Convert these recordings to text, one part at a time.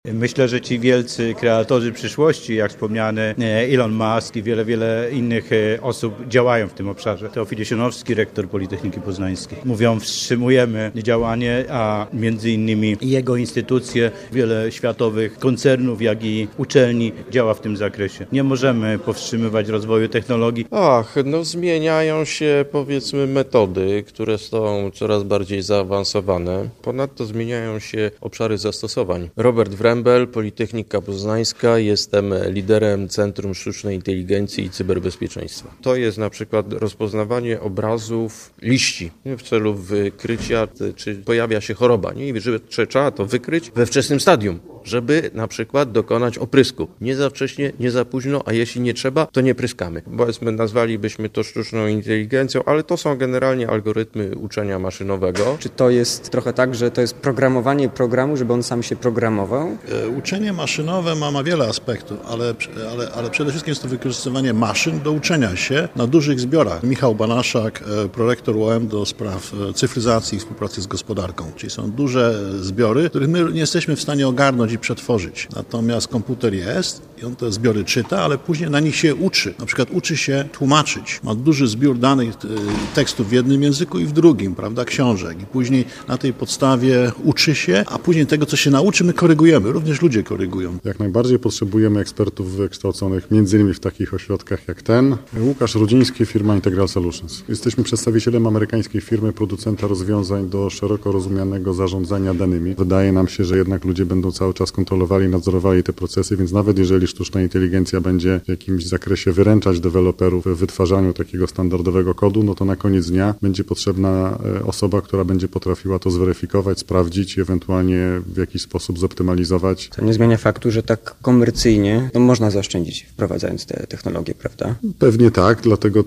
Myślę, że ci wielcy kreatorzy przyszłości, jak wspomniany Elon Musk i wiele innych osób działają w tym obszarze. Teofil Sionowski, rektor Politechniki Poznańskiej. Mówią, wstrzymujemy działanie, a między innymi jego instytucje, wiele światowych koncernów, jak i uczelni działa w tym zakresie. Nie możemy powstrzymywać rozwoju technologii. Zmieniają się, powiedzmy, metody, które są coraz bardziej zaawansowane. Ponadto zmieniają się obszary zastosowań. Robert Wrembel, Politechnika Poznańska, jestem liderem Centrum Sztucznej Inteligencji i Cyberbezpieczeństwa. To jest na przykład rozpoznawanie obrazów liści w celu wykrycia, czy pojawia się choroba. I że trzeba to wykryć we wczesnym stadium, żeby na przykład dokonać oprysku. Nie za wcześnie, nie za późno, a jeśli nie trzeba, to nie pryskamy. Powiedzmy, nazwalibyśmy to sztuczną inteligencją, ale to są generalnie algorytmy uczenia maszynowego. Czy to jest trochę tak, że to jest programowanie programu, żeby on sam się programował? Uczenie maszynowe ma wiele aspektów, ale przede wszystkim jest to wykorzystywanie maszyn do uczenia się na dużych zbiorach. Michał Banaszak, prorektor UOM do spraw cyfryzacji i współpracy z gospodarką. Czyli są duże zbiory, których my nie jesteśmy w stanie ogarnąć i przetworzyć. Natomiast komputer jest i on te zbiory czyta, ale później na nich się uczy. Na przykład uczy się tłumaczyć. Ma duży zbiór danych, tekstów w jednym języku i w drugim, prawda, książek. I później na tej podstawie uczy się, a później tego, co się nauczy, my korygujemy. Również ludzie korygują. Jak najbardziej potrzebujemy ekspertów wykształconych m.in. w takich ośrodkach jak ten. Łukasz Rudziński, firma Integral Solutions. Jesteśmy przedstawicielem amerykańskiej firmy, producenta rozwiązań do szeroko rozumianego zarządzania danymi. Wydaje nam się, że jednak ludzie będą cały czas kontrolowali, nadzorowali te procesy, więc nawet jeżeli sztuczna inteligencja będzie w jakimś zakresie wyręczać deweloperów w wytwarzaniu takiego standardowego kodu, no to na koniec dnia będzie potrzebna osoba, która będzie potrafiła to zweryfikować, sprawdzić i ewentualnie w jakiś sposób zoptymalizować. To nie zmienia faktu, że tak komercyjnie można zaoszczędzić, wprowadzając te technologie, prawda? Pewnie tak, dlatego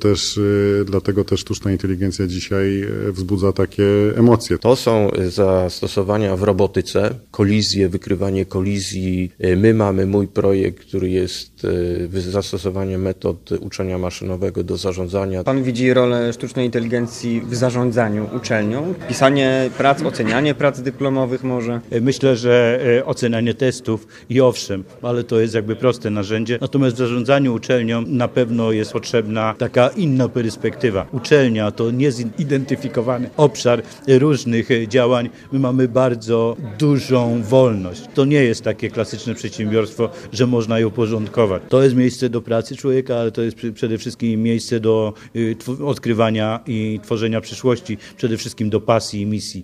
też sztuczna inteligencja dzisiaj wzbudza takie emocje. To są zastosowania w robotyce, kolizje, wykrywanie kolizji. My mamy mój projekt, który jest zastosowaniem metod uczenia maszynowego do zarządzania. Pan widzi rolę sztucznej inteligencji w zarządzaniu uczelnią? Pisanie prac, ocenianie prac dyplomowych może? Myślę, że ocenianie testów i owszem, ale to jest jakby proste narzędzie. Natomiast w zarządzaniu uczelnią na pewno jest potrzebna taka inna perspektywa. Uczelnia to niezidentyfikowany obszar różnych działań. My mamy bardzo dużą wolność. To nie jest takie klasyczne przedsiębiorstwo, że można je uporządkować. To jest miejsce do pracy człowieka, ale to jest przede wszystkim miejsce do odkrywania i tworzenia przyszłości, przede wszystkim do pasji i misji.